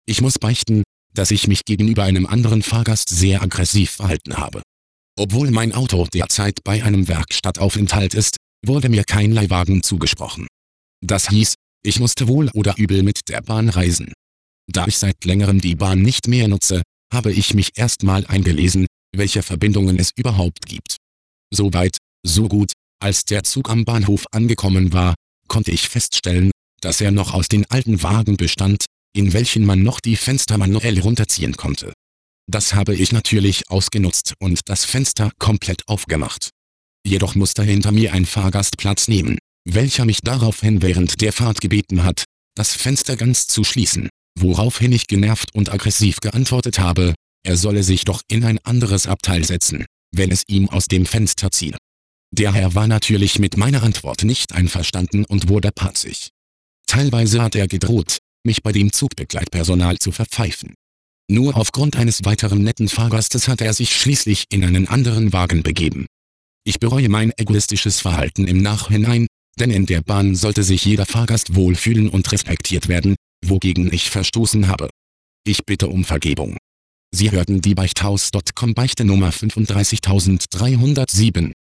Ich muss beichten, dass ich mich gegenüber einem anderen Fahrgast sehr aggressiv verhalten habe. Obwohl mein Auto derzeit bei einem Werkstattaufenthalt ist, wurde mir kein Leihwagen zugesprochen. Das hieß, ich musste wohl oder übel mit der Bahn reisen. Da ich seit längerem die Bahn nicht mehr nutze, habe ich mich erstmal eingelesen, welche Verbindungen es überhaupt gibt. Soweit, so gut. Als der Zug am Bahnhof angekommen war, konnte ich feststellen, dass er noch aus den alten Wagen bestand, in welchen man noch die Fenster manuell runterziehen konnte. Das habe ich natürlich ausgenutzt und das Fenster komplett aufgemacht. Jedoch musste hinter mir ein Fahrgast Platz nehmen, welcher mich daraufhin während der Fahrt gebeten hat, das Fenster ganz zu schließen, woraufhin ich genervt und aggressiv geantwortet habe, er solle sich doch in ein anderes Abteil setzen, wenn es ihm aus dem Fenster ziehe. Der Herr war natürlich mit meiner Antwort nicht einverstanden und wurde patzig. Teilweise hat er gedroht, mich bei dem Zugbegleitpersonal zu verpfeifen. Nur aufgrund eines weiteren netten Fahrgastes hat er sich schließlich in einen anderen Wagen begeben. Ich bereue mein egoistisches Verhalten im Nachhinein, denn in der Bahn sollte sich jeder Fahrgast wohlfühlen und respektiert werden, wogegen ich verstoßen habe. Ich bitte um Vergebung. Sie hörten die Beichthaus.com Beichte Nummer 35307.